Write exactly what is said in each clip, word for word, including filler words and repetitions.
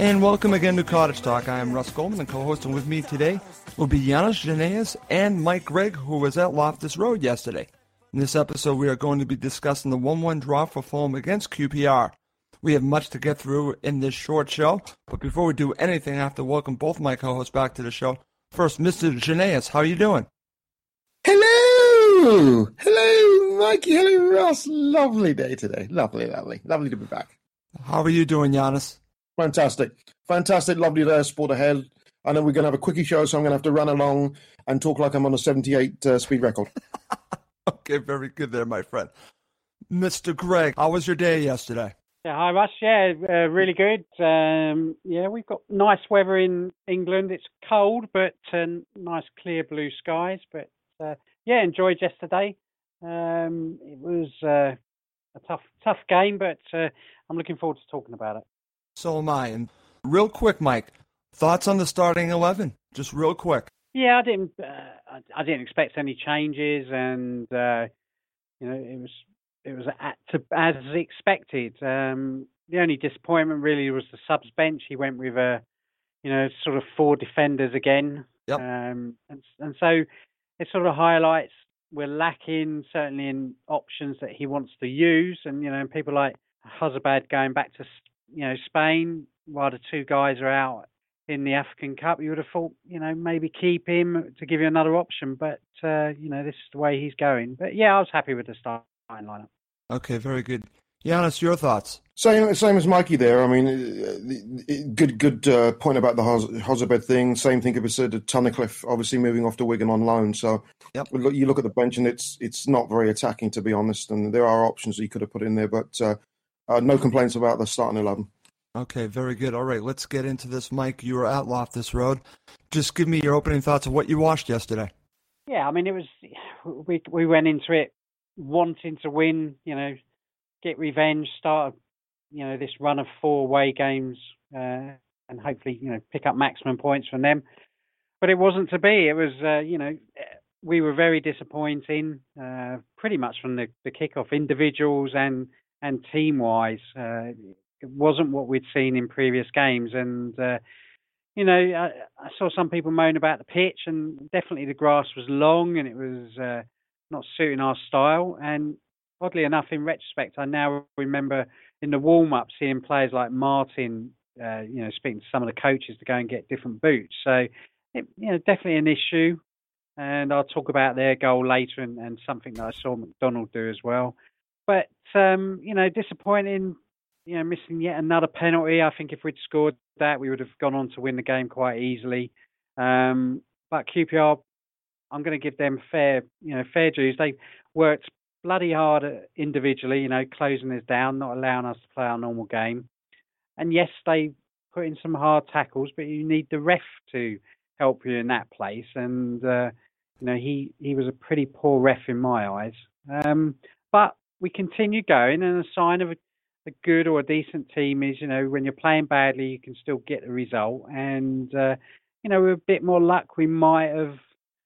And welcome again to Cottage Talk. I am Russ Goldman, and co-hosting with me today will be Janis Janaeus and Mike Gregg, who was at Loftus Road yesterday. In this episode, we are going to be discussing the one one draw for Fulham against Q P R. We have much to get through in this short show, but before we do anything, I have to welcome both my co-hosts back to the show. First, Mister Janaeus, how are you doing? Hello! Hello, Mikey. Hello, Ross. Lovely day today. Lovely, lovely. Lovely to be back. How are you doing, Janis? Fantastic. Fantastic, lovely day of sport ahead. I know we're going to have a quickie show, so I'm going to have to run along and talk like I'm on a seventy-eight uh, speed record. Okay, very good there, my friend. Mister Gregg, how was your day yesterday? Yeah, hi, Russ. Yeah, uh, really good. Um, yeah, we've got nice weather in England. It's cold, but uh, nice clear blue skies. But uh, yeah, enjoyed yesterday. Um, it was uh, a tough, tough game, but uh, I'm looking forward to talking about it. So am I. And real quick, Mike, thoughts on the starting eleven? Just real quick. Yeah, I didn't. Uh, I didn't expect any changes, and uh, you know, it was it was at, to, as expected. Um, the only disappointment really was the subs bench. He went with a, you know, sort of four defenders again. Yep. Um, and and so it sort of highlights we're lacking certainly in options that he wants to use, and you know, people like Hozabad going back to, you know, Spain, while the two guys are out in the African Cup, you would have thought, you know, maybe keep him to give you another option. But, uh, you know, this is the way he's going. But, yeah, I was happy with the starting lineup. Okay, very good. Janis, your thoughts? Same same as Mikey there. I mean, uh, good good uh, point about the Hozabed thing. Same thing could be said of Tunnicliffe, obviously moving off to Wigan on loan. So yep. You look at the bench and it's it's not very attacking, to be honest. And there are options that you could have put in there. But uh, uh, no complaints about the starting eleven. Okay, very good. All right, let's get into this. Mike, you were at Loftus Road. Just give me your opening thoughts of what you watched yesterday. Yeah, I mean, it was we we went into it wanting to win, you know, get revenge, start, you know, this run of four away games, uh, and hopefully, you know, pick up maximum points from them. But it wasn't to be. It was, uh, you know, we were very disappointing, uh, pretty much from the, the kickoff, individuals and and team wise. Uh, It wasn't what we'd seen in previous games. And, uh, you know, I, I saw some people moan about the pitch, and definitely the grass was long and it was uh, not suiting our style. And oddly enough, in retrospect, I now remember in the warm-up seeing players like Martin, uh, you know, speaking to some of the coaches to go and get different boots. So, it, you know, definitely an issue. And I'll talk about their goal later and, and something that I saw McDonald do as well. But, um, you know, disappointing. You know, missing yet another penalty. I think if we'd scored that, we would have gone on to win the game quite easily. Um, but Q P R, I'm going to give them fair, you know, fair dues. They worked bloody hard individually, you know, closing us down, not allowing us to play our normal game. And yes, they put in some hard tackles, but you need the ref to help you in that place. And, uh, you know, he, he was a pretty poor ref in my eyes. Um, but we continued going, and a sign of a a good or a decent team is, you know, when you're playing badly, you can still get the result. And, uh, you know, with a bit more luck, we might have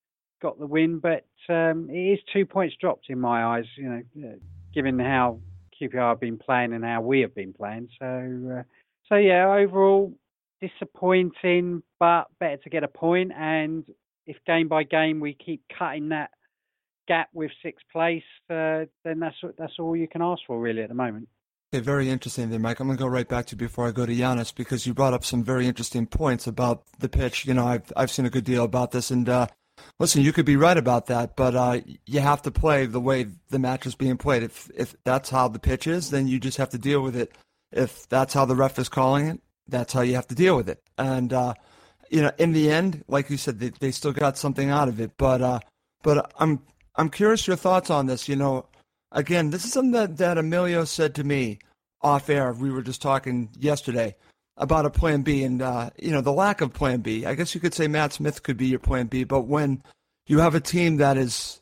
got the win. But um, it is two points dropped in my eyes, you know, given how Q P R have been playing and how we have been playing. So, uh, so yeah, overall, disappointing, but better to get a point. And if game by game we keep cutting that gap with sixth place, uh, then that's that's all you can ask for, really, at the moment. Okay, very interesting there, Mike. I'm going to go right back to you before I go to Janis, because you brought up some very interesting points about the pitch. You know, I've I've seen a good deal about this, and uh, listen, you could be right about that, but uh, you have to play the way the match is being played. If if that's how the pitch is, then you just have to deal with it. If that's how the ref is calling it, that's how you have to deal with it. And uh, you know, in the end, like you said, they, they still got something out of it. But uh, but I'm I'm curious your thoughts on this. You know. Again, this is something that, that Emilio said to me off air. We were just talking yesterday about a plan B and, uh, you know, the lack of plan B. I guess you could say Matt Smith could be your plan B, but when you have a team that is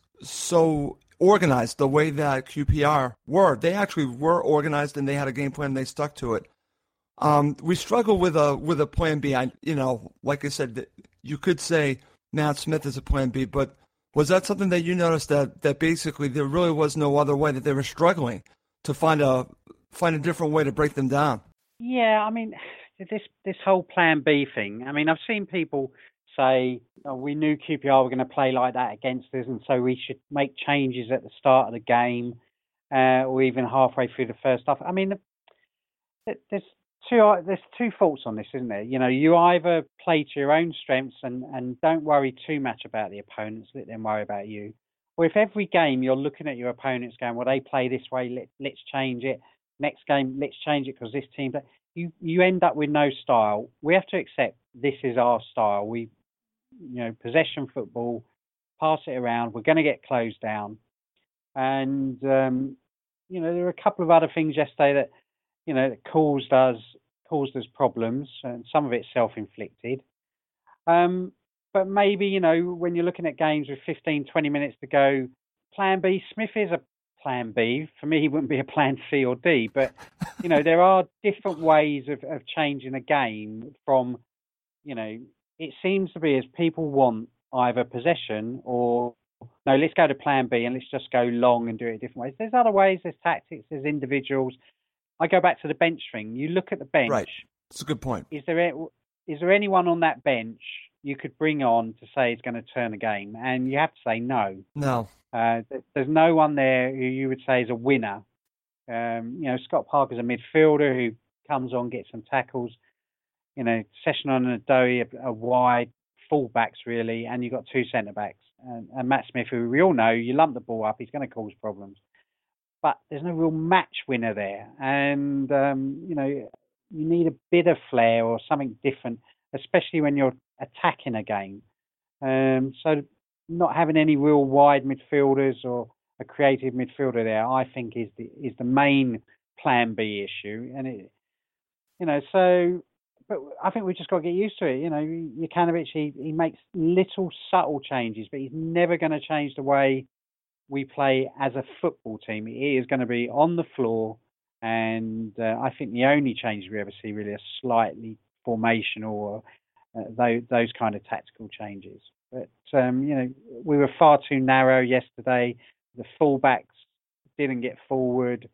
so organized the way that Q P R were, they actually were organized and they had a game plan and they stuck to it. Um, we struggle with a with a plan B. I, you know, like I said, you could say Matt Smith is a plan B, but was that something that you noticed that, that basically there really was no other way, that they were struggling to find a find a different way to break them down? Yeah, I mean, this this whole Plan B thing. I mean, I've seen people say, oh, we knew Q P R were going to play like that against us, and so we should make changes at the start of the game, uh, or even halfway through the first half. I mean, there's two there's two faults on this, isn't there? You know, you either play to your own strengths and, and don't worry too much about the opponents, let them worry about you. Or if every game you're looking at your opponents going, well, they play this way, let, let's change it. Next game, let's change it because this team... You, you end up with no style. We have to accept this is our style. We, you know, possession football, pass it around. We're going to get closed down. And, um, you know, there were a couple of other things yesterday that, you know, that caused us, caused us problems, and some of it self-inflicted. Um, but maybe, you know, when you're looking at games with fifteen, twenty minutes to go, Plan B, Smith is a Plan B. For me, he wouldn't be a Plan C or D. But, you know, there are different ways of, of changing a game from, you know, it seems to be as people want either possession or, no, let's go to Plan B and let's just go long and do it different ways. There's other ways, there's tactics, there's individuals. I go back to the bench thing. You look at the bench. Right. That's a good point. Is there is there anyone on that bench you could bring on to say is going to turn a game? And you have to say no. No. Uh, there's no one there who you would say is a winner. Um, you know, Scott Parker's a midfielder who comes on, gets some tackles. You know, Session and Adoy are, are wide full-backs, really, and you've got two centre-backs. And, and Matt Smith, who we all know, you lump the ball up, he's going to cause problems. But there's no real match winner there. And, um, you know, you need a bit of flair or something different, especially when you're attacking a game. Um, so not having any real wide midfielders or a creative midfielder there, I think, is the is the main Plan B issue. And, it, you know, so... But I think we've just got to get used to it. You know, Jokanovic, he, he makes little subtle changes, but he's never going to change the way we play as a football team. He is going to be on the floor, and uh, I think the only changes we ever see really are slightly formational or uh, those, those kind of tactical changes. But, um, you know, we were far too narrow yesterday. The fullbacks didn't get forward.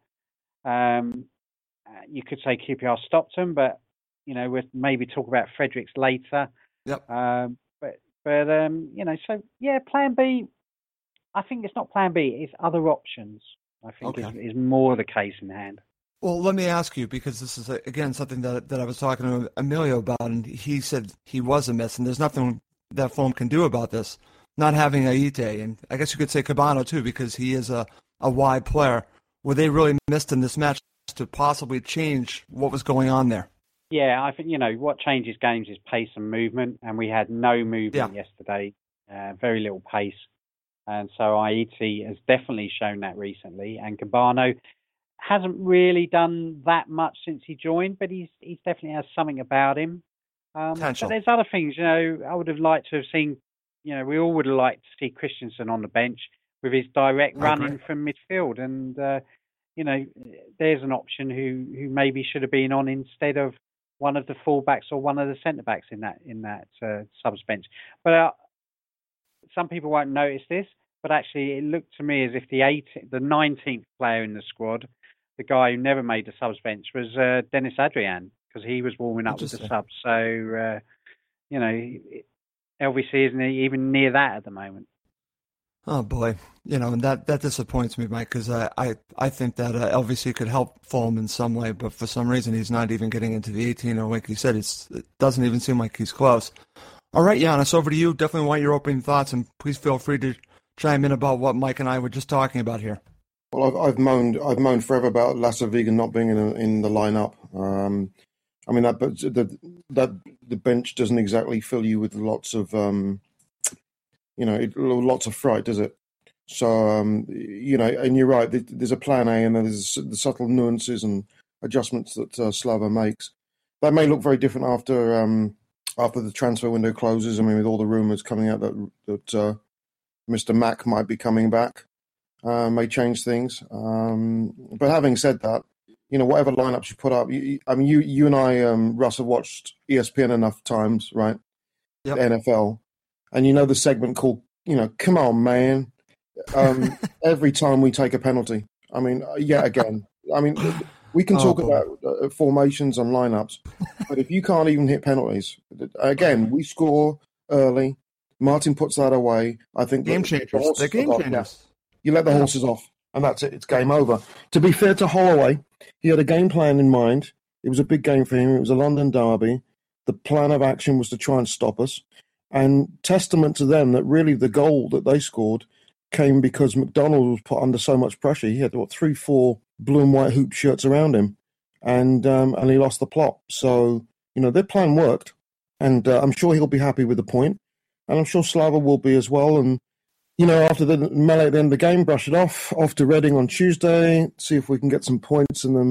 Um, you could say Q P R stopped them, but you know, we'll maybe talk about Fredericks later. Yep. Um, but, but um, you know, so, yeah, Plan B, I think it's not Plan B, it's other options, I think okay. is, is more the case in hand. Well, let me ask you, because this is, again, something that that I was talking to Emilio about, and he said he was a miss, and there's nothing that Fulham can do about this, not having Aite, and I guess you could say Cabano, too, because he is a, a wide player. Were they really missed in this match to possibly change what was going on there? Yeah, I think, you know, what changes games is pace and movement, and we had no movement yeah. yesterday, uh, very little pace. And so Aite has definitely shown that recently, and Cabano hasn't really done that much since he joined, but he's he's definitely has something about him. Um, but there's other things, you know, I would have liked to have seen, you know, we all would have liked to see Christensen on the bench with his direct running from midfield. And, uh, you know, there's an option who, who maybe should have been on instead of one of the fullbacks or one of the centre backs in that in that uh, subs bench. But uh, some people won't notice this, but actually it looked to me as if the eighteenth, the nineteenth player in the squad, the guy who never made the subs bench, was uh, Dennis Adrian, because he was warming up with the subs. So, uh, you know, L V C isn't even near that at the moment. Oh, boy. You know, and that, that disappoints me, Mike, because I, I, I think that uh, L V C could help Fulham in some way, but for some reason he's not even getting into the eighteen, or like you said, it's, it doesn't even seem like he's close. All right, Giannis, over to you. Definitely want your opening thoughts, and please feel free to chime in about what Mike and I were just talking about here. Well, I've, I've moaned I've moaned forever about Lasse Vigen not being in, a, in the lineup. Um, I mean, that, but the, that the bench doesn't exactly fill you with lots of... Um, You know, it, lots of fright, does it? So, um, you know, and you're right, there's a plan A and there's the subtle nuances and adjustments that uh, Slava makes. That may look very different after um, after the transfer window closes. I mean, with all the rumours coming out that that uh, Mister Mack might be coming back, uh, may change things. Um, but having said that, you know, whatever lineups you put up, you, I mean, you you and I, um, Russ, have watched E S P N enough times, right? Yep. The N F L. And you know the segment called, you know, come on, man, um, every time we take a penalty. I mean, yet again. I mean, we can talk oh, about uh, formations and lineups, But if you can't even hit penalties, again, we score early. Martin puts that away. I think game the, changers. The horses They're game off, changers. yeah. You let the yeah. horses off, and that's it. It's game over. To be fair to Holloway, he had a game plan in mind. It was a big game for him. It was a London derby. The plan of action was to try and stop us. And testament to them that really the goal that they scored came because McDonald was put under so much pressure. He had, what, three, four blue and white hoop shirts around him, and um, and he lost the plot. So, you know, their plan worked, and uh, I'm sure he'll be happy with the point, and I'm sure Slava will be as well. And, you know, after the melee at the end of the game, brush it off, off to Reading on Tuesday, see if we can get some points and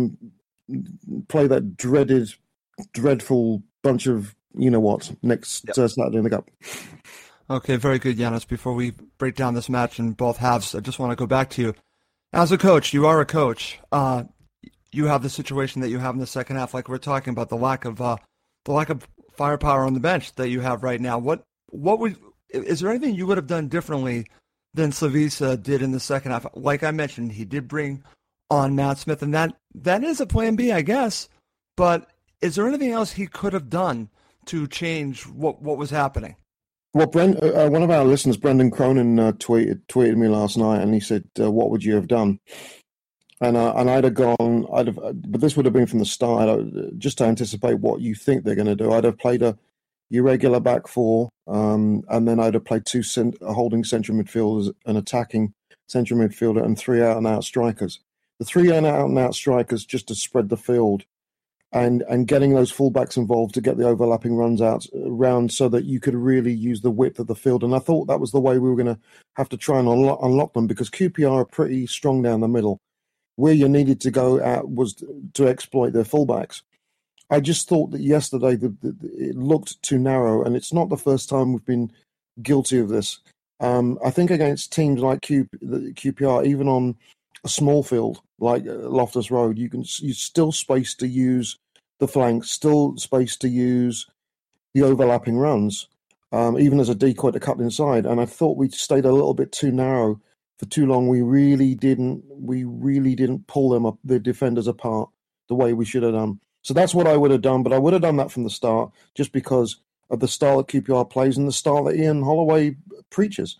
then play that dreaded, dreadful bunch of, you know what, next yep. uh, Saturday in the Cup. Okay, very good, Giannis. Before we break down this match in both halves, I just want to go back to you. As a coach, you are a coach. Uh, you have the situation that you have in the second half, like we're talking about, the lack of uh, the lack of firepower on the bench that you have right now. What what would is there anything you would have done differently than Slavisa did in the second half? Like I mentioned, he did bring on Matt Smith, and that that is a plan B, I guess. But is there anything else he could have done to change what what was happening? Well, Brent, uh, one of our listeners, Brendan Cronin, uh, tweeted tweeted me last night, and he said, uh, "What would you have done?" And uh, and I'd have gone, I'd have, but this would have been from the start, uh, just to anticipate what you think they're going to do. I'd have played a irregular back four, um, and then I'd have played two cent- holding central midfielders, an attacking central midfielder, and three out and out strikers. The three out and out strikers just to spread the field. And and getting those fullbacks involved to get the overlapping runs out around so that you could really use the width of the field. And I thought that was the way we were going to have to try and unlock, unlock them, because Q P R are pretty strong down the middle. Where you needed to go at was to exploit their fullbacks. I just thought that yesterday the, the, it looked too narrow, and it's not the first time we've been guilty of this. Um, I think against teams like Q, the Q P R, even on a small field like Loftus Road, you can you still space to use the flanks, still space to use the overlapping runs, um, even as a decoy to cut inside. And I thought we stayed a little bit too narrow for too long. We really didn't. We really didn't pull them up, the defenders apart, the way we should have done. So that's what I would have done. But I would have done that from the start, just because of the style that Q P R plays and the style that Ian Holloway preaches.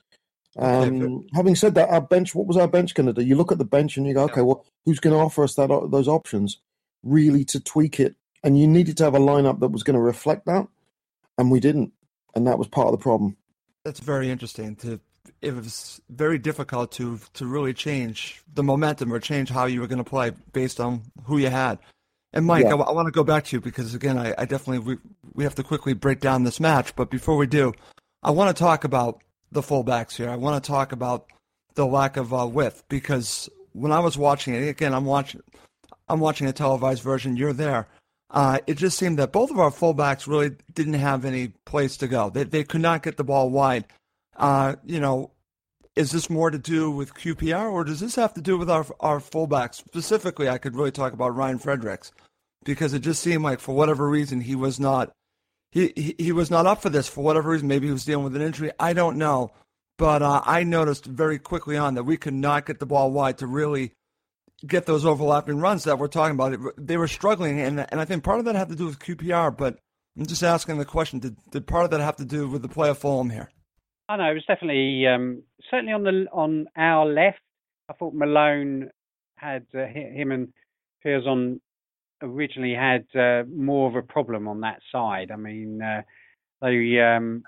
Um, okay. Having said that, our bench, what was our bench going to do? You look at the bench and you go, okay, well, who's going to offer us that those options, really, to tweak it? And you needed to have a lineup that was going to reflect that, and we didn't, and that was part of the problem. That's very interesting. To it was very difficult to to really change the momentum or change how you were going to play based on who you had. And Mike, yeah. I, I want to go back to you because again, I, I definitely we, we have to quickly break down this match. But before we do, I want to talk about the fullbacks here. I want to talk about the lack of uh, width, because when I was watching it, again, I'm watching I'm watching a televised version. You're there. Uh, it just seemed that both of our fullbacks really didn't have any place to go. They they could not get the ball wide. Uh, you know, is this more to do with Q P R, or does this have to do with our our fullbacks? Specifically, I could really talk about Ryan Fredericks, because it just seemed like for whatever reason he was not he he, he was not up for this for whatever reason. Maybe he was dealing with an injury. I don't know, but uh, I noticed very quickly on that we could not get the ball wide to really get those overlapping runs that we're talking about. They were struggling, and and I think part of that had to do with Q P R, but I'm just asking the question, did, did part of that have to do with the play of Fulham here? I know, it was definitely, um, certainly on the on our left, I thought Malone had, uh, him and Piazon originally had uh, more of a problem on that side. I mean, uh, they um,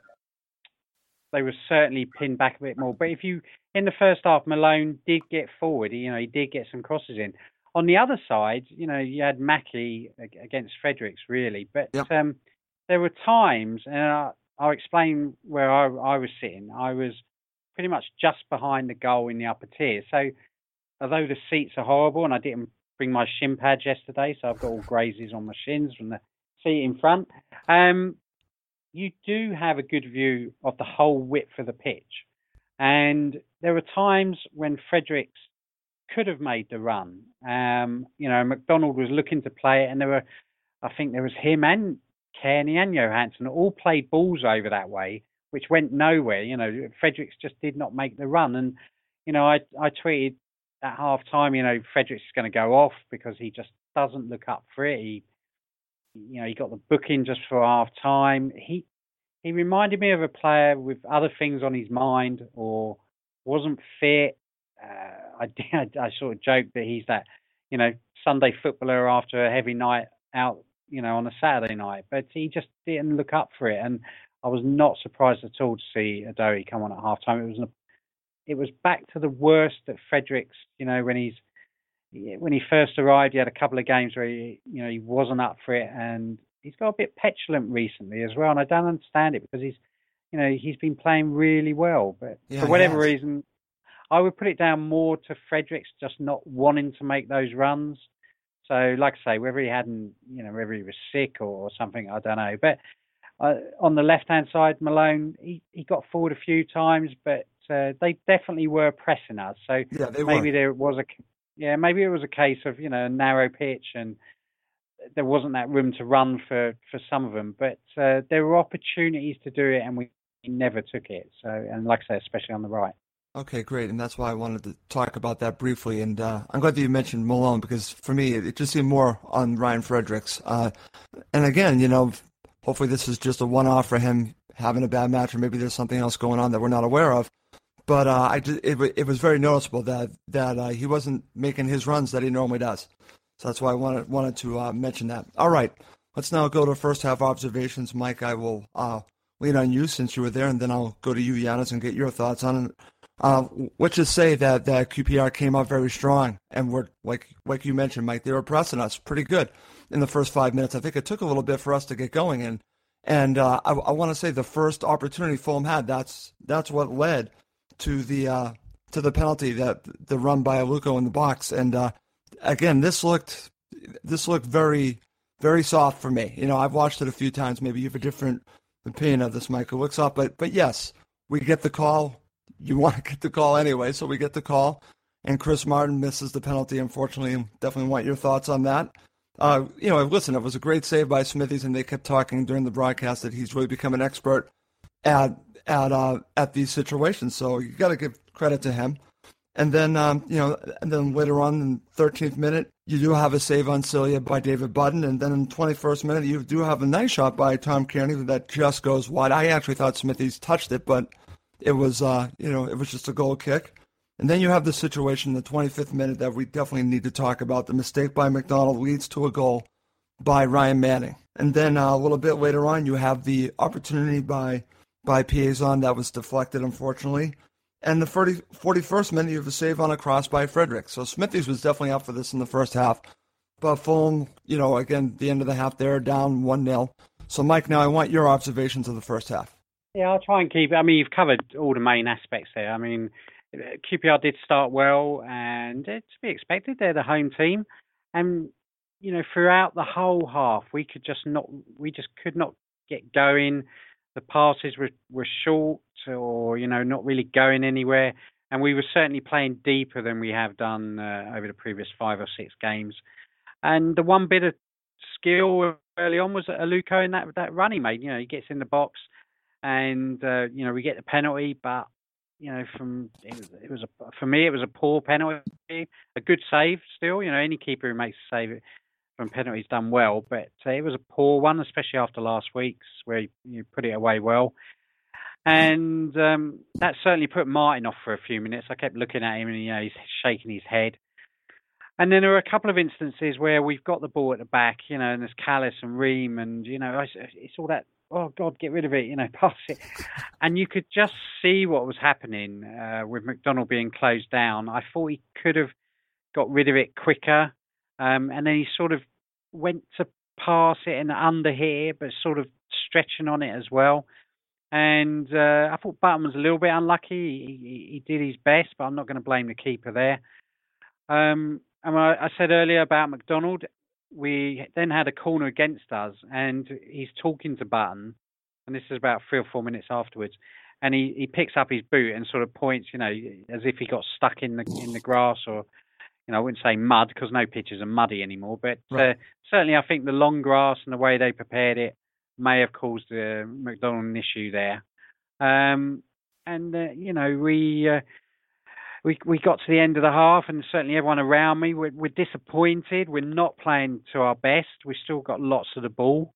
they were certainly pinned back a bit more. But if you, in the first half, Malone did get forward. You know, he did get some crosses in. On the other side, you know, you had Mackie against Fredericks, really. But yep. um, there were times, and I, I'll explain where I, I was sitting. I was pretty much just behind the goal in the upper tier. So although the seats are horrible, and I didn't bring my shin pads yesterday, so I've got all grazes on my shins from the seat in front, um, you do have a good view of the whole width of the pitch. And there were times when Fredericks could have made the run. Um, you know, McDonald was looking to play it, and there were, I think there was him and Kearney and Johansson all played balls over that way, which went nowhere. You know, Fredericks just did not make the run. And, you know, I, I tweeted at half time, you know, Fredericks is going to go off because he just doesn't look up for it. He you know, he got the booking just for half time. He he reminded me of a player with other things on his mind or wasn't fit. Uh, I, I sort of joke that he's that, you know, Sunday footballer after a heavy night out, you know, on a Saturday night. But he just didn't look up for it, and I was not surprised at all to see Adoy come on at half time. It was an, it was back to the worst at Fredericks. You know, when he's when he first arrived, he had a couple of games where he, you know, he wasn't up for it, and he's got a bit petulant recently as well. And I don't understand it because he's, you know, he's been playing really well, but Yeah, for he whatever has. reason, I would put it down more to Fredericks just not wanting to make those runs. So, like I say, whether he hadn't, you know, whether he was sick or, or something, I don't know. But uh, on the left-hand side, Malone, he, he got forward a few times, but uh, they definitely were pressing us. So Yeah, they maybe were. there was a, yeah, maybe it was a case of, you know, a narrow pitch and there wasn't that room to run for, for some of them. But uh, there were opportunities to do it, and we never took it. So, and like I say, especially on the right. Okay, great, and that's why I wanted to talk about that briefly. And uh, I'm glad that you mentioned Malone because for me, it just seemed more on Ryan Fredericks. Uh, and again, you know, hopefully this is just a one-off for him having a bad match, or maybe there's something else going on that we're not aware of. But uh, I just, it, it was very noticeable that that uh, he wasn't making his runs that he normally does. So that's why I wanted wanted to uh, mention that. All right, let's now go to first half observations. Mike, I will uh, lean on you since you were there, and then I'll go to you, Giannis, and get your thoughts on it. Uh, let's just say that, that Q P R came out very strong, and we're like like you mentioned, Mike, they were pressing us pretty good in the first five minutes. I think it took a little bit for us to get going, and and uh, I, I want to say the first opportunity Fulham had, that's that's what led to the uh, to the penalty, that the run by Aluko in the box. And uh, again, this looked this looked very very soft for me. You know, I've watched it a few times. Maybe you have a different opinion of this, Mike. It looks soft, but but yes, we get the call. You want to get the call anyway, so we get the call, and Chris Martin misses the penalty, unfortunately, and definitely want your thoughts on that. Uh, you know, listen, it was a great save by Smithies, and they kept talking during the broadcast that he's really become an expert at at uh, at these situations, so you got to give credit to him. And then, um, you know, and then later on in the thirteenth minute, you do have a save on Celia by David Budden, and then in the twenty-first minute, you do have a nice shot by Tom Kearney that just goes wide. I actually thought Smithies touched it, but it was, uh, you know, it was just a goal kick. And then you have the situation in the twenty-fifth minute that we definitely need to talk about. The mistake by McDonald leads to a goal by Ryan Manning. And then uh, a little bit later on, you have the opportunity by by Piazon that was deflected, unfortunately. And the forty, forty-first minute, you have a save on a cross by Frederick. So Smithies was definitely out for this in the first half. But Fulham, you know, again, the end of the half, they're down one nil. So, Mike, now I want your observations of the first half. Yeah, I'll try and keep it. I mean, you've covered all the main aspects there. I mean, Q P R did start well, and it's to be expected. They're the home team. And, you know, throughout the whole half, we could just not, we just could not get going. The passes were, were short or, you know, not really going anywhere. And we were certainly playing deeper than we have done uh, over the previous five or six games. And the one bit of skill early on was Aluko in that, that run he made. You know, he gets in the box. And, uh, you know, we get the penalty, but, you know, from it was, it was a, for me, it was a poor penalty, a good save still. You know, any keeper who makes a save from penalties done well, but uh, it was a poor one, especially after last week's where you, you put it away well. And um, that certainly put Martin off for a few minutes. I kept looking at him and, you know, he's shaking his head. And then there are a couple of instances where we've got the ball at the back, you know, and there's Callis and Ream and, you know, it's all that, oh, God, get rid of it, you know, pass it. And you could just see what was happening uh, with McDonald being closed down. I thought he could have got rid of it quicker. Um, and then he sort of went to pass it and under here, but sort of stretching on it as well. And uh, I thought Button was a little bit unlucky. He, he, he did his best, but I'm not going to blame the keeper there. Um, and I, I said earlier about McDonald, we then had a corner against us, and he's talking to Button, and this is about three or four minutes afterwards, and he, he picks up his boot and sort of points, you know, as if he got stuck in the in the grass or, you know, I wouldn't say mud because no pitches are muddy anymore, but right. uh, certainly I think the long grass and the way they prepared it may have caused uh, McDonald an issue there. Um, and, uh, you know, we... Uh, we we got to the end of the half, and certainly everyone around me, we're, we're disappointed. We're not playing to our best. We still got lots of the ball,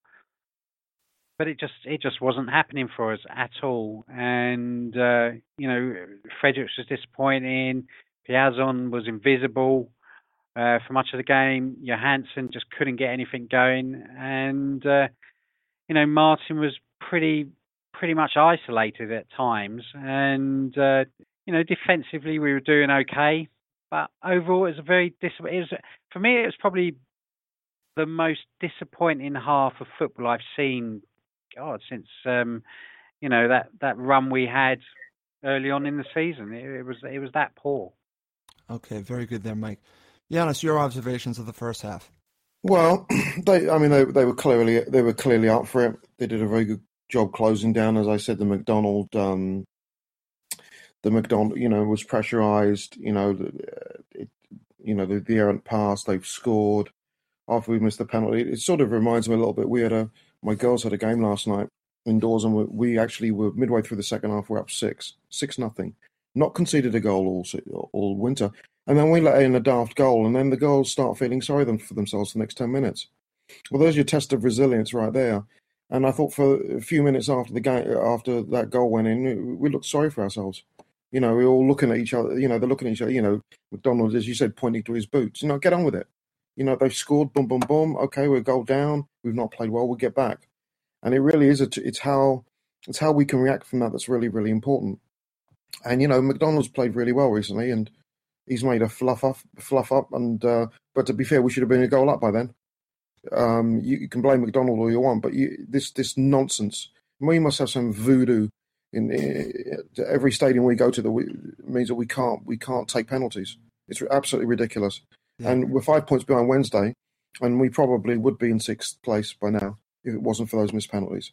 but it just it just wasn't happening for us at all. And uh, you know, Fredericks was disappointing. Piazon was invisible uh, for much of the game. Johansson just couldn't get anything going, and uh, you know, Martin was pretty pretty much isolated at times. And uh, you know, defensively we were doing okay, but overall it was a very dis- it was, for me it was probably the most disappointing half of football I've seen. God, since um, you know that, that run we had early on in the season, it, it was it was that poor. Okay, very good there, Mike. Giannis, your observations of the first half. Well, they, I mean, they they were clearly they were clearly up for it. They did a very good job closing down. As I said, the McDonald, um, the McDonald, you know, was pressurized. You know, it, you know, the, the errant pass. They've scored after we missed the penalty. It sort of reminds me a little bit. We had a my girls had a game last night indoors, and we, we actually were midway through the second half. We're up six, six nothing. Not conceded a goal all all winter. And then we let in a daft goal, and then the girls start feeling sorry for themselves for the next ten minutes. Well, there's your test of resilience right there. And I thought for a few minutes after the game, after that goal went in, we looked sorry for ourselves. You know, we we're all looking at each other. You know, they're looking at each other. You know, McDonald, as you said, pointing to his boots. You know, get on with it. You know, they've scored. Boom, boom, boom. Okay, we're goal down. We've not played well. We'll get back. And it really is. A, it's how it's how we can react from that that's really, really important. And you know, McDonald's played really well recently, and he's made a fluff up, fluff up, and uh, but to be fair, we should have been a goal up by then. Um, you, you can blame McDonald all you want, but you, this this nonsense. We must have some voodoo in, in every stadium we go to that we, means that we can't we can't take penalties. It's absolutely ridiculous. Yeah. And we're five points behind Wednesday, and we probably would be in sixth place by now if it wasn't for those missed penalties.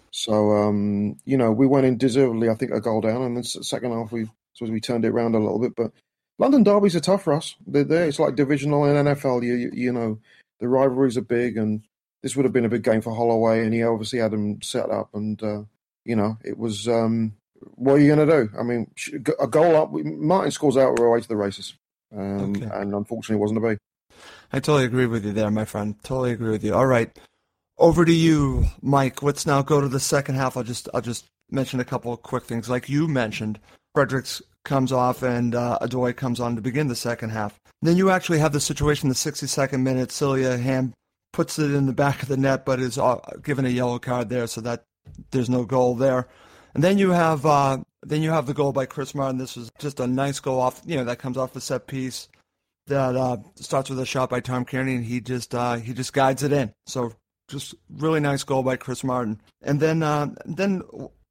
So um, you know, we went in deservedly, I think, a goal down, and then second half we suppose we turned it around a little bit, but. London derbies are tough for us. They're there. It's like divisional in N F L. You, you, you know, the rivalries are big, and this would have been a big game for Holloway, and he obviously had them set up. And uh, you know, it was. Um, what are you going to do? I mean, a goal up. Martin scores out, we're away to the races, um, okay. And unfortunately, it wasn't to be. I totally agree with you there, my friend. Totally agree with you. All right, over to you, Mike. Let's now go to the second half. I'll just, I'll just mention a couple of quick things, like you mentioned. Fredericks comes off and uh, Adoy comes on to begin the second half. Then you actually have the situation, the sixty-second minute, Celia Ham puts it in the back of the net, but is uh, given a yellow card there, so that there's no goal there. And then you have uh, then you have the goal by Chris Martin. This was just a nice goal off, you know, that comes off a set piece that uh, starts with a shot by Tom Kearney, and he just uh, he just guides it in. So just really nice goal by Chris Martin. And then uh, then.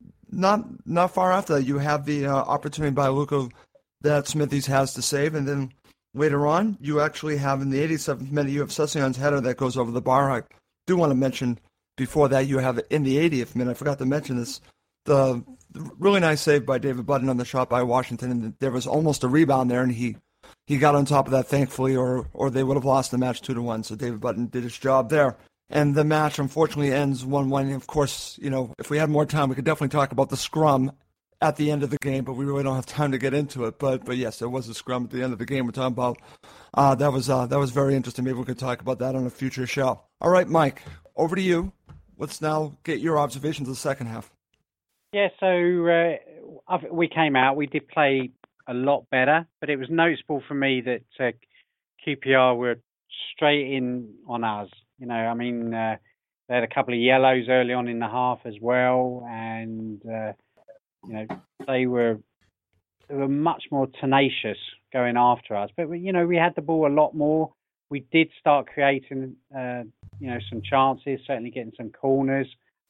Not not far after that, you have the uh, opportunity by Luca that Smithies has to save, and then later on, you actually have in the eighty-seventh minute, you have Session's header that goes over the bar. I do want to mention before that, you have in the eightieth minute, I forgot to mention this, the, the really nice save by David Button on the shot by Washington, and there was almost a rebound there, and he, he got on top of that, thankfully, or or they would have lost the match two to one. So David Button did his job there. And the match, unfortunately, ends one one. Of course, you know, if we had more time, we could definitely talk about the scrum at the end of the game, but we really don't have time to get into it. But, but yes, there was a scrum at the end of the game we're talking about. Uh, that was uh, that was very interesting. Maybe we could talk about that on a future show. All right, Mike, over to you. Let's now get your observations of the second half. Yeah, so uh, we came out. We did play a lot better, but it was noticeable for me that uh, Q P R were straight in on us. You know, I mean, uh, they had a couple of yellows early on in the half as well, and uh, you know, they were they were much more tenacious going after us. But you know, we had the ball a lot more. We did start creating, uh, you know, some chances, certainly getting some corners,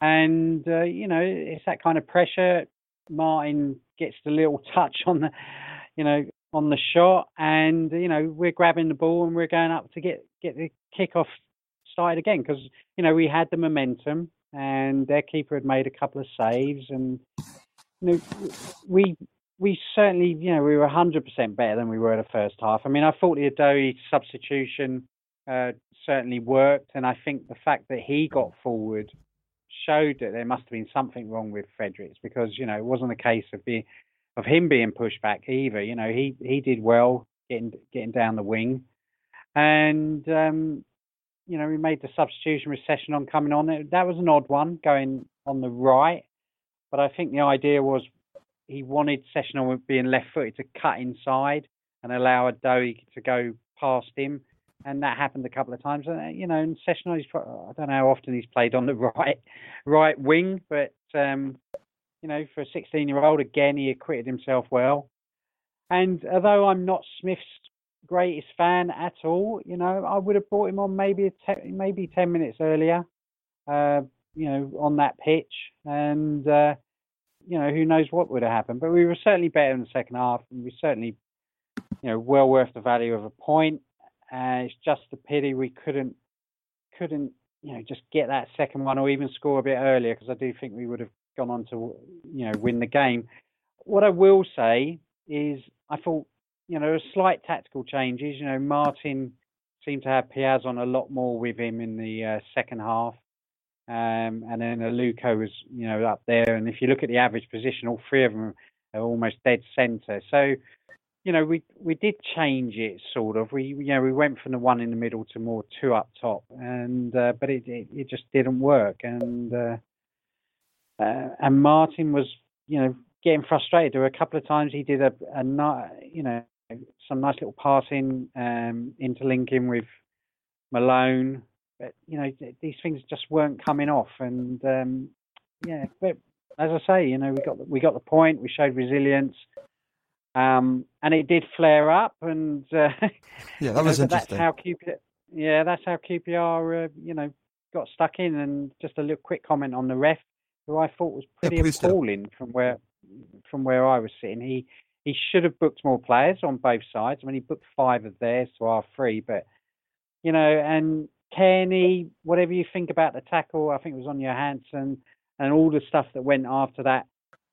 and uh, you know, it's that kind of pressure. Martin gets the little touch on the, you know, on the shot, and you know, we're grabbing the ball and we're going up to get get the kickoff started again, because you know, we had the momentum and their keeper had made a couple of saves, and you know, we we certainly, you know, we were one hundred percent better than we were the first half. I mean, I thought the Adoy substitution uh, certainly worked, and I think the fact that he got forward showed that there must have been something wrong with Fredericks, because you know, it wasn't a case of being of him being pushed back either. You know, he, he did well getting getting down the wing, and um, you know, we made the substitution with Sessegnon coming on. That was an odd one, going on the right, but I think the idea was he wanted Sessegnon being left-footed to cut inside and allow Adoy to go past him, and that happened a couple of times. And you know, and Sessegnon, he's, I don't know how often he's played on the right right wing, but um, you know, for a sixteen-year-old, again, he acquitted himself well. And although I'm not Smith's greatest fan at all, you know, I would have brought him on maybe a te- maybe ten minutes earlier, uh, you know, on that pitch, and uh, you know, who knows what would have happened. But we were certainly better in the second half, and we certainly, you know, well worth the value of a point. Uh, it's just a pity we couldn't couldn't you know just get that second one or even score a bit earlier, because I do think we would have gone on to, you know, win the game. What I will say is I thought, you know, a slight tactical changes. You know, Martin seemed to have Piaz on a lot more with him in the uh, second half. Um, and then Aluko was, you know, up there. And if you look at the average position, all three of them are almost dead centre. So, you know, we we did change it, sort of. We, you know, we went from the one in the middle to more two up top. And uh, but it, it, it just didn't work. And, uh, uh, and Martin was, you know, getting frustrated. There were a couple of times he did a, a you know, some nice little passing, um, interlinking with Malone, but you know, these things just weren't coming off. And um, yeah, but as I say, you know, we got the, we got the point. We showed resilience, um, and it did flare up. And uh, yeah, that was know, interesting. That's how Q P R, yeah, that's how Q P R, uh, you know, got stuck in. And just a little quick comment on the ref, who I thought was pretty yeah, appalling do. from where from where I was sitting. He he should have booked more players on both sides. I mean, he booked five of theirs to our three, but you know, and Kearney, whatever you think about the tackle, I think it was on Johansson, and all the stuff that went after that,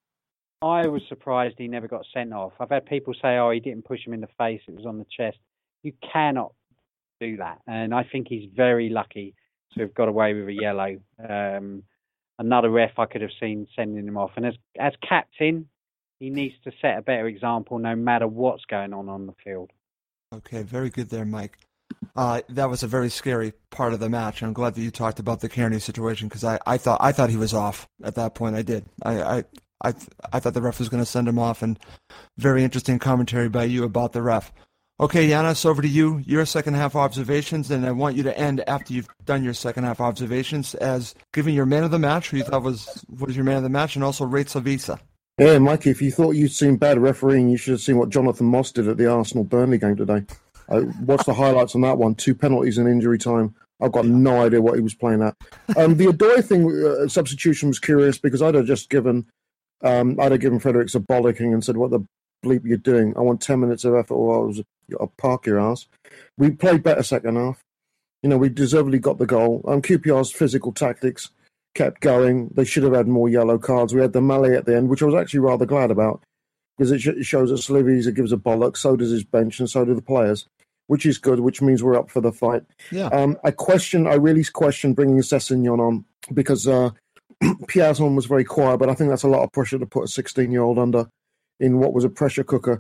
I was surprised he never got sent off. I've had people say, oh, he didn't push him in the face, it was on the chest. You cannot do that. And I think he's very lucky to have got away with a yellow. Um, another ref I could have seen sending him off. And as as captain, he needs to set a better example no matter what's going on on the field. Okay, very good there, Mike. Uh, that was a very scary part of the match. I'm glad that you talked about the Kearney situation, because I, I thought I thought he was off at that point. I did. I I I, I thought the ref was going to send him off, and very interesting commentary by you about the ref. Okay, Giannis, over to you. Your second half observations, and I want you to end after you've done your second half observations as giving your man of the match, who you thought was was your man of the match, and also rate Slavisa. Yeah, Mikey, if you thought you'd seen bad refereeing, you should have seen what Jonathan Moss did at the Arsenal-Burnley game today. I watched the highlights on that one. Two penalties in injury time. I've got no idea what he was playing at. Um, the Adoy thing, uh, substitution was curious, because I'd have just given, um, I'd have given Fredericks a bollocking and said, "What the bleep are you doing? I want ten minutes of effort, or I was, I'll park your ass." We played better second half. You know, we deservedly got the goal. Um, Q P R's physical tactics kept going. They should have had more yellow cards. We had the melee at the end, which I was actually rather glad about, because it, sh- it shows that Slavisa gives a bollock, so does his bench, and so do the players, which is good, which means we're up for the fight. Yeah. Um, I question, I really question bringing Sessegnon on, because uh, Piazon was very quiet, but I think that's a lot of pressure to put a sixteen-year-old under in what was a pressure cooker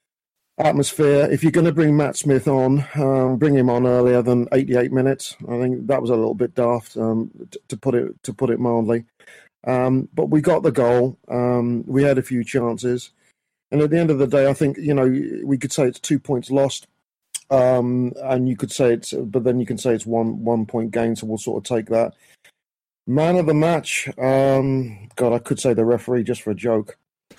atmosphere. If you're going to bring Matt Smith on, um, bring him on earlier than eighty-eight minutes. I think that was a little bit daft, um, t- to put it to put it mildly. Um, but we got the goal. Um, we had a few chances, and at the end of the day, I think, you know, we could say it's two points lost. Um, and you could say it's, but then you can say it's one one point gain, so we'll sort of take that. Man of the match, um, God, I could say the referee just for a joke,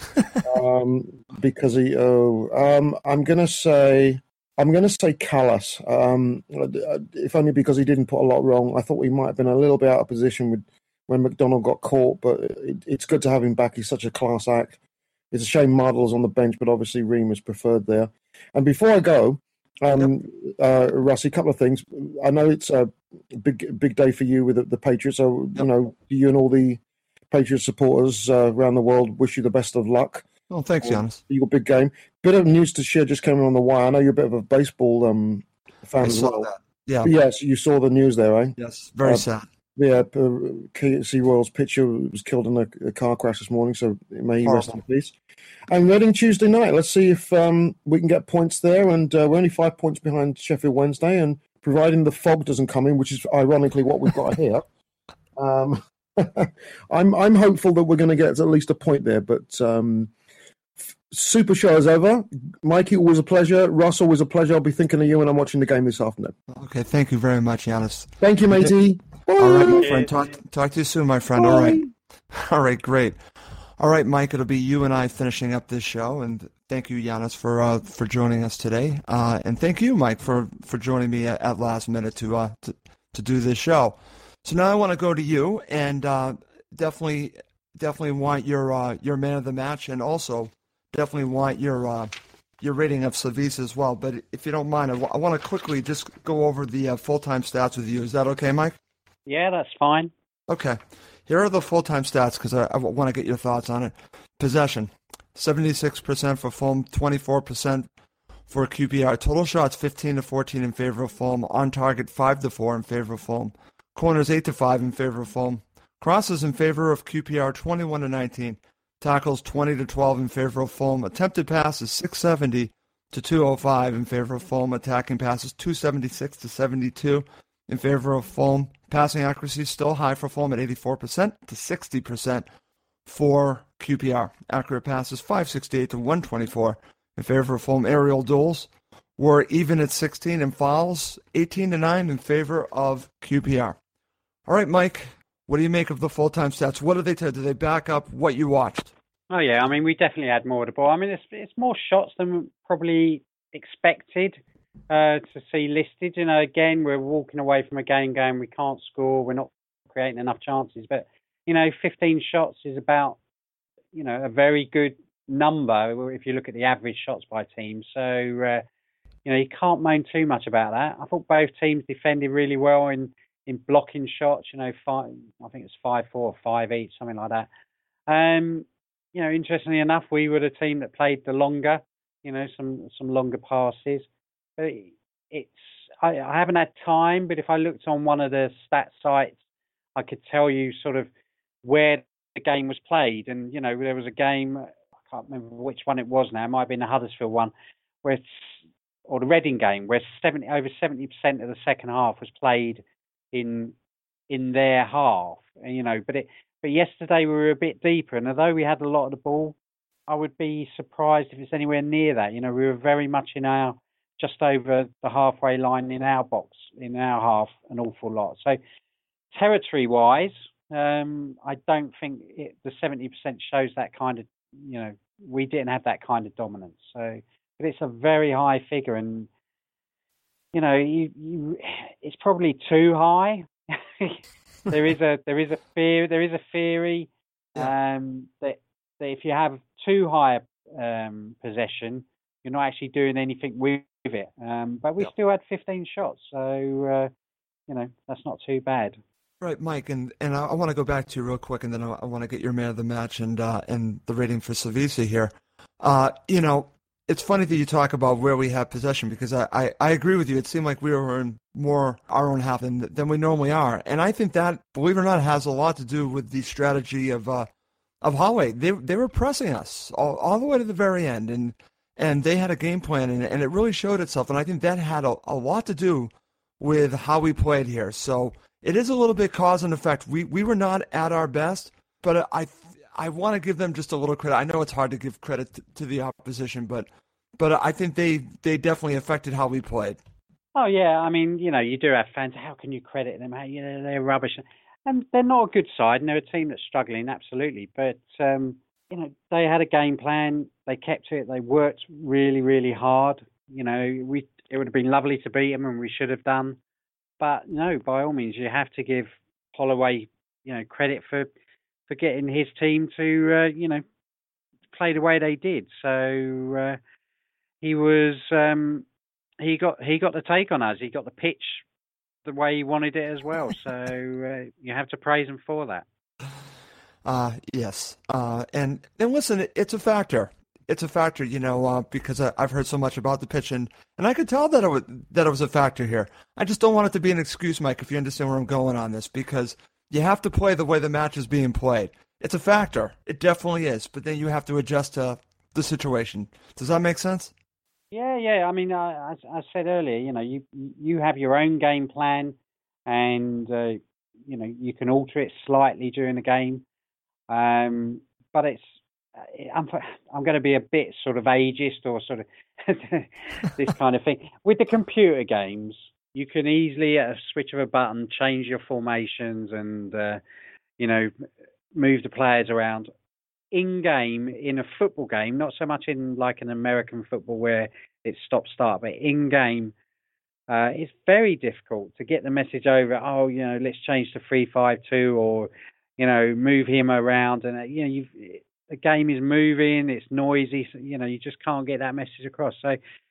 um, because he. Oh, um, I'm gonna say, I'm gonna say Callas, um, if only because he didn't put a lot wrong. I thought he might have been a little bit out of position with when McDonald got caught, but it, it's good to have him back. He's such a class act. It's a shame Mardle's on the bench, but obviously Ream is preferred there. And before I go. Um, yep. uh, Rusty, a couple of things. I know it's a big, big day for you with the, the Patriots. So, yep. you know, you and all the Patriots supporters uh, around the world wish you the best of luck. Oh, thanks, Giannis. Your big game. Bit of news to share just came on the wire. I know you're a bit of a baseball um, fan I as saw well. That. Yeah. But yes, you saw the news there, eh? Yes, very uh, sad. Yeah, uh, K C Royals pitcher was killed in a, a car crash this morning, so may he rest in peace. And Reading Tuesday night. Let's see if um, we can get points there. And uh, we're only five points behind Sheffield Wednesday, and providing the fog doesn't come in, which is ironically what we've got here. Um, I'm I'm hopeful that we're going to get at least a point there. But um, Super Show is over. Mikey, always a pleasure. Russ, always a pleasure. I'll be thinking of you when I'm watching the game this afternoon. Okay, thank you very much, Giannis. Thank you, matey. All right, my friend. Talk, talk to you soon, my friend. Bye. All right. All right, great. All right, Mike, it'll be you and I finishing up this show. And thank you, Giannis, for uh, for joining us today. Uh, and thank you, Mike, for, for joining me at, at last minute to, uh, to to do this show. So now I want to go to you, and uh, definitely definitely want your uh, your man of the match, and also definitely want your uh, your rating of Slavisa as well. But if you don't mind, I, w- I want to quickly just go over the uh, full-time stats with you. Is that okay, Mike? Yeah, that's fine. Okay. Here are the full-time stats because I, I want to get your thoughts on it. Possession, seventy-six percent for Fulham, twenty-four percent for Q P R. Total shots, fifteen to fourteen in favor of Fulham. On target, five to four in favor of Fulham. Corners, eight to five in favor of Fulham. Crosses in favor of Q P R, twenty-one to nineteen. Tackles, twenty to twelve in favor of Fulham. Attempted passes, six seventy to two oh five in favor of Fulham. Attacking passes, two seventy-six to seventy-two in favor of Fulham. Passing accuracy is still high for Fulham at eighty-four percent to sixty percent for Q P R. Accurate passes, five sixty-eight to one twenty-four in favor of Fulham. Aerial duels were even at sixteen, and fouls, eighteen to nine in favor of Q P R. All right, Mike, what do you make of the full-time stats? What do they tell? Do they back up what you watched? Oh, yeah. I mean, we definitely had more of the ball. I mean, it's, it's more shots than probably expected uh, to see listed. You know, again, we're walking away from a game going, we can't score, we're not creating enough chances. But, you know, fifteen shots is about, you know, a very good number if you look at the average shots by team. So, uh, you know, you can't moan too much about that. I thought both teams defended really well in in blocking shots, you know, five, I think it's five, four, or five each, something like that. Um, you know, interestingly enough, we were the team that played the longer, you know, some some longer passes. But it's, I, I haven't had time, but if I looked on one of the stat sites, I could tell you sort of where the game was played. And, you know, there was a game, I can't remember which one it was now, it might have been the Huddersfield one, where it's, or the Reading game, where seventy over seventy percent of the second half was played in in their half, you know, but it but yesterday we were a bit deeper, and although we had a lot of the ball, I would be surprised if it's anywhere near that. You know, we were very much in our just over the halfway line in our box, in our half, an awful lot. So territory wise, um, I don't think it, the seventy percent shows that kind of, you know, we didn't have that kind of dominance. So, but it's a very high figure, and you know, you, you, it's probably too high. there is a there is a fear there is a theory um, that that if you have too high um, possession, you're not actually doing anything with it. Um, but we yep. still had fifteen shots, so uh, you know, that's not too bad. Right, Mike, and, and I, I want to go back to you real quick, and then I, I want to get your man of the match and uh, and the rating for Slavisa here. Uh, you know. It's funny that you talk about where we have possession, because I, I, I agree with you. It seemed like we were in more our own half than, than we normally are. And I think that, believe it or not, has a lot to do with the strategy of uh, of Holloway. They they were pressing us all, all the way to the very end, and and they had a game plan, and, and it really showed itself. And I think that had a, a lot to do with how we played here. So it is a little bit cause and effect. We, we were not at our best, but I I want to give them just a little credit. I know it's hard to give credit to, to the opposition, but but I think they, they definitely affected how we played. Oh, yeah. I mean, you know, you do have fans. How can you credit them? How, you know, they're rubbish. And they're not a good side, and they're a team that's struggling, absolutely. But, um, you know, they had a game plan. They kept it. They worked really, really hard. You know, we it would have been lovely to beat them, and we should have done. But, no, by all means, you have to give Holloway, you know, credit for for getting his team to, uh, you know, play the way they did. So uh, he was, um, he got he got the take on us. He got the pitch the way he wanted it as well. So uh, you have to praise him for that. Uh, yes. Uh, and, and listen, it's a factor. it's a factor, you know, uh, because I, I've heard so much about the pitch, and, and I could tell that it was, that it was a factor here. I just don't want it to be an excuse, Mike, if you understand where I'm going on this, because you have to play the way the match is being played. It's a factor. It definitely is, but then you have to adjust to the situation. Does that make sense? Yeah, yeah. I mean, I, as I said earlier, you know, you you have your own game plan, and uh, you know you can alter it slightly during the game. Um, but it's I'm I'm going to be a bit sort of ageist or sort of this kind of thing with the computer games. You can easily, at a switch of a button, change your formations and uh, you know move the players around. In game, in a football game, not so much in like an American football where it's stop start, but in game, uh, it's very difficult to get the message over. Oh, you know, let's change to three five two, or you know, move him around, and uh, you know, you've, the game is moving, it's noisy, so, you know, you just can't get that message across. So,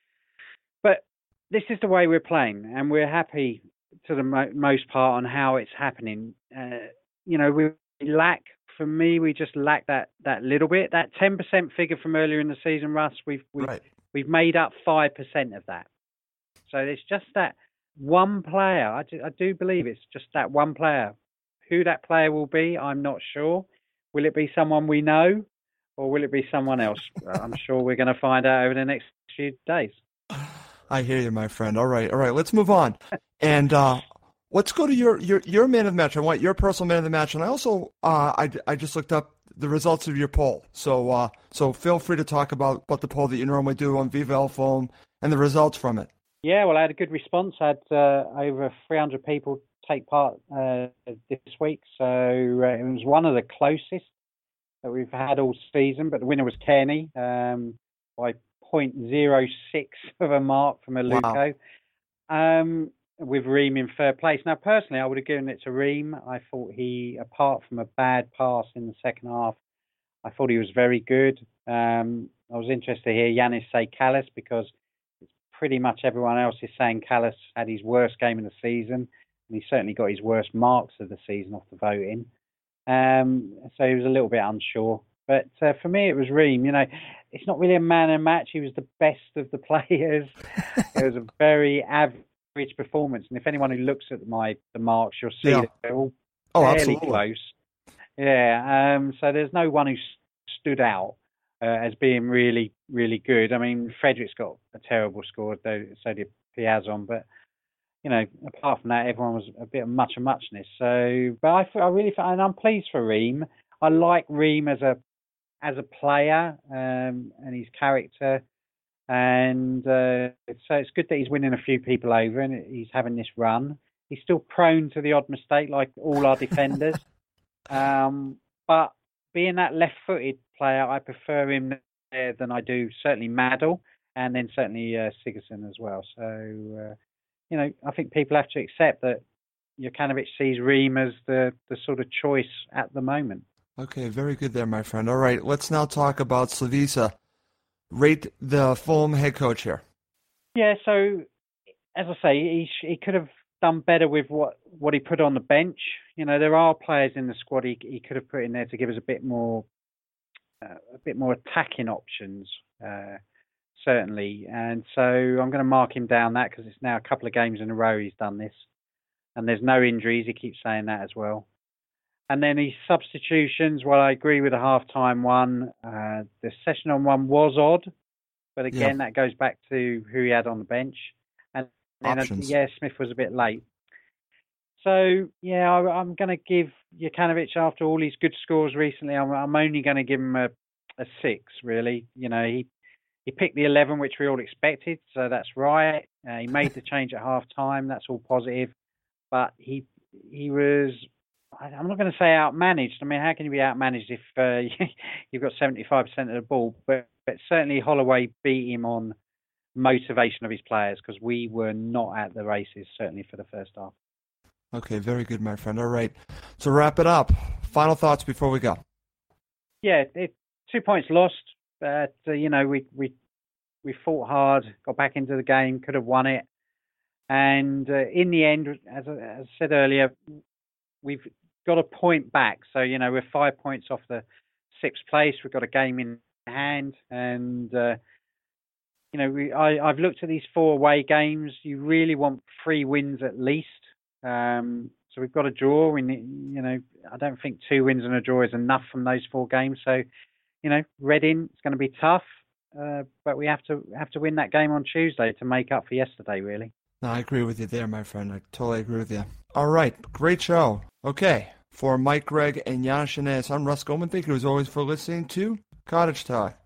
but this is the way we're playing, and we're happy to the mo- most part on how it's happening. Uh, you know, we lack. For me, we just lack that that little bit. That ten percent figure from earlier in the season, Russ, we've we've, right. we've made up five percent of that. So it's just that one player. I do, I do believe it's just that one player. Who that player will be, I'm not sure. Will it be someone we know, or will it be someone else? I'm sure we're going to find out over the next few days. I hear you, my friend. All right, all right. Let's move on. And uh, let's go to your, your your man of the match. I want your personal man of the match, and I also uh, I, I just looked up the results of your poll. So uh, so feel free to talk about, about the poll that you normally do on Viva El Foam and the results from it. Yeah, well, I had a good response. I had uh, over three hundred people take part uh, this week, so uh, it was one of the closest that we've had all season. But the winner was Kenny um, by zero point zero six of a mark from Aluko. Wow. Um, with Ream in third place. Now, personally, I would have given it to Ream. I thought he, apart from a bad pass in the second half, I thought he was very good. Um, I was interested to hear Yanis say Callas, because it's pretty much everyone else is saying Callas had his worst game of the season, and he certainly got his worst marks of the season off the voting. Um, so he was a little bit unsure. But uh, for me, it was Ream. You know, it's not really a man and match. He was the best of the players. It was a very average performance, and if anyone who looks at my the marks, you'll see yeah. that they're all oh, fairly absolutely. close. Yeah, um, so there's no one who stood out uh, as being really, really good. I mean, Frederick's got a terrible score, though, so did Piazon, but you know, apart from that, everyone was a bit of much of muchness. So, but I, I really, and I'm pleased for Ream. I like Ream as a as a player um, and his character. And uh, so it's good that he's winning a few people over and he's having this run. He's still prone to the odd mistake, like all our defenders. Um, but being that left-footed player, I prefer him there than I do certainly Maddle, and then certainly uh, Sigurdsson as well. So, uh, you know, I think people have to accept that Jokanovic sees Ream as the, the sort of choice at the moment. Okay, very good there, my friend. All right, let's now talk about Slavisa. Rate the Fulham head coach here. Yeah, so as I say, he he could have done better with what, what he put on the bench. You know, there are players in the squad he he could have put in there to give us a bit more uh, a bit more attacking options, uh, certainly. And so I'm going to mark him down that, because it's now a couple of games in a row he's done this, and there's no injuries. He keeps saying that as well. And then his substitutions, well, I agree with the half-time one. Uh, the Sessegnon one was odd, but again, yeah. that goes back to who he had on the bench. And then, uh, yeah, Smith was a bit late. So, yeah, I, I'm going to give Jokanovic, after all his good scores recently, I'm, I'm only going to give him a, a six, really. You know, he, he picked the eleven, which we all expected, so that's right. Uh, he made the change at half-time, that's all positive. But he he was... I'm not going to say outmanaged. I mean, how can you be outmanaged if uh, you've got seventy-five percent of the ball? But, but certainly Holloway beat him on motivation of his players, because we were not at the races, certainly for the first half. Okay, very good, my friend. All right. So wrap it up. Final thoughts before we go. Yeah, it, two points lost. But, uh, you know, we, we, we fought hard, got back into the game, could have won it. And uh, in the end, as I, as I said earlier, we've got a point back. So, you know, we're five points off the sixth place. We've got a game in hand. And, uh, you know, we, I, I've looked at these four away games. You really want three wins at least. Um, so we've got a draw. We need, you know, I don't think two wins and a draw is enough from those four games. So, you know, Reading, it's going to be tough. Uh, but we have to have to win that game on Tuesday to make up for yesterday, really. No, I agree with you there, my friend. I totally agree with you. All right, great show. Okay, for Mike, Greg, and Jan Shanez, I'm Russ Goldman. Thank you as always for listening to Cottage Talk.